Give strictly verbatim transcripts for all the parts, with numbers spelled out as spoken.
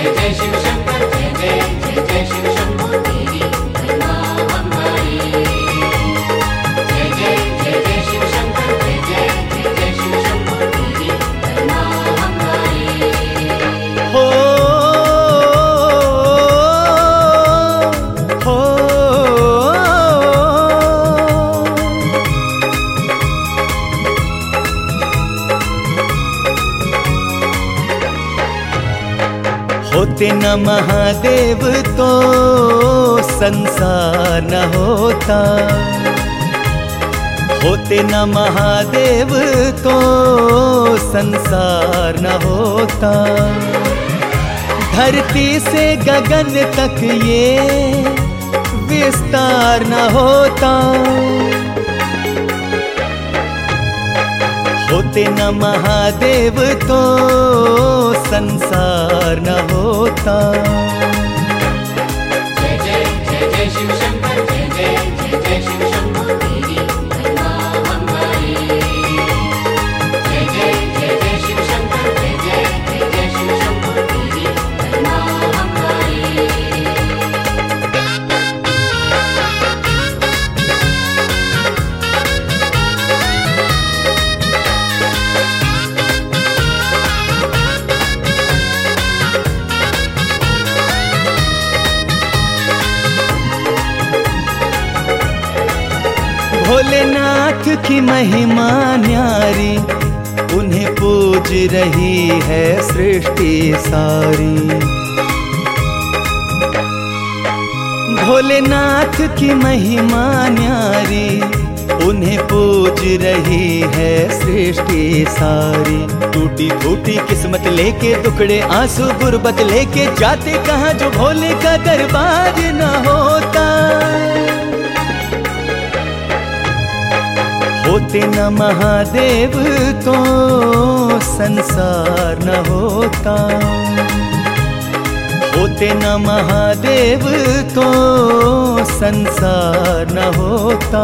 जय जय शिव शंकर जय जय जय जय शिव शंभो तेरी महिमा हमारी। जय जय जय जय शिव शंकर जय जय जय जय शिव शंभो तेरी महिमा हमारी। हो हो होते न महादेव तो संसार न होता, होते न महादेव तो संसार न होता। धरती से गगन तक ये विस्तार न होता। होते न महादेव तो संसार न होता। जय जय जय जय शिव शंकर जय जय जय जय शिव शंभो तेरी महिमा हमारी। जय जय जय जय शिव शंकर जय जय जय जय शिव शंभो तेरी महिमा हमारी। भोलेनाथ की महिमा न्यारी, उन्हें पूज रही है सृष्टि सारी। भोलेनाथ की महिमा न्यारी, उन्हें पूज रही है सृष्टि सारी। टूटी फूटी किस्मत लेके दुखड़े आंसू गुर्बत लेके जाते कहाँ जो भोले का दरबार न होता। होते न महादेव तो संसार न होता। होते न महादेव तो संसार न होता।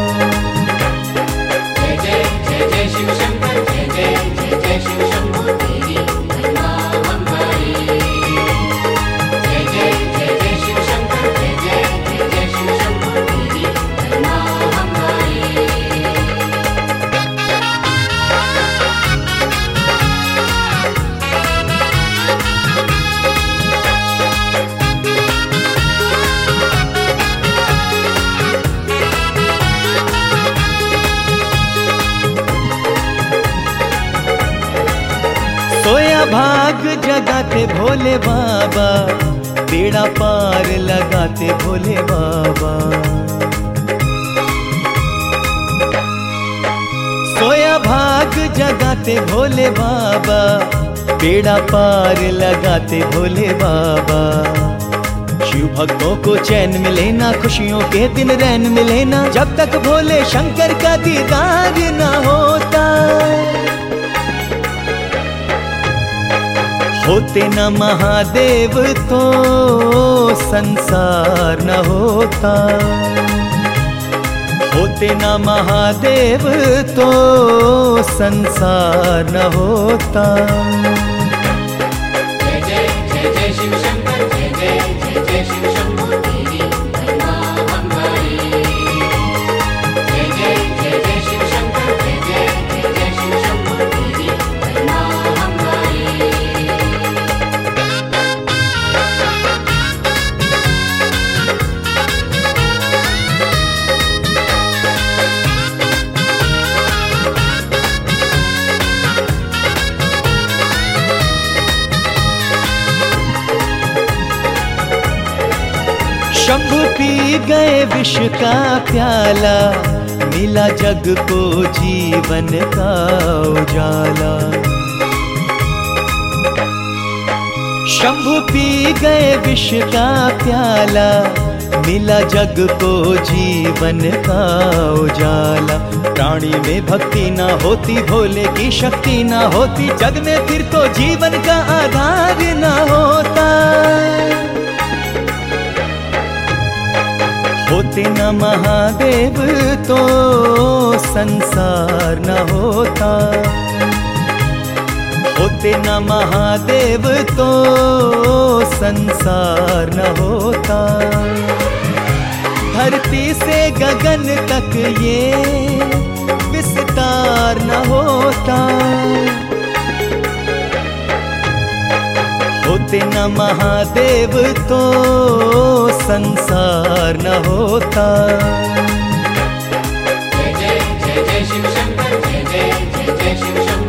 जय जय जय जय शिव शंकर जय जय जय जय शिव शंभो तेरी महिमा हमारी। जय जय जय जय शिव शंकर जय जय जय जय शिव शंभो तेरी महिमा हमारी। सोया भाग जगाते भोले बाबा, बेड़ा पार लगाते भोले बाबा। सोया भाग जगाते भोले बाबा, बेड़ा पार लगाते भोले बाबा। शिव भक्तों को चैन मिले ना, खुशियों के दिन रैन मिले ना, जब तक भोले शंकर का दीदार न होता। होते न महादेव तो संसार न होता। होते न महादेव तो संसार न होता। जय जय जय जय शिव शंकर जय जय जय जय शिव शंभो तेरी महिमा हमारी। जय जय जय जय शिव शंकर जय जय जय जय शिव शंभो तेरी महिमा हमारी। शंभु पी गए विष का प्याला, मिला जग को जीवन का उजाला। शंभु पी गए विष का प्याला, मिला जग को जीवन का उजाला। प्राणी में भक्ति ना होती, भोले की शक्ति ना होती, जग में फिर तो जीवन का आधार ना होता। होते न महादेव तो संसार न होता। होते न महादेव तो संसार न होता, धरती से गगन तक ये विस्तार न होता। होते न महादेव तो संसार न होता। जय जय जय जय शिव शंकर, जय जय जय जय शिव शंकर।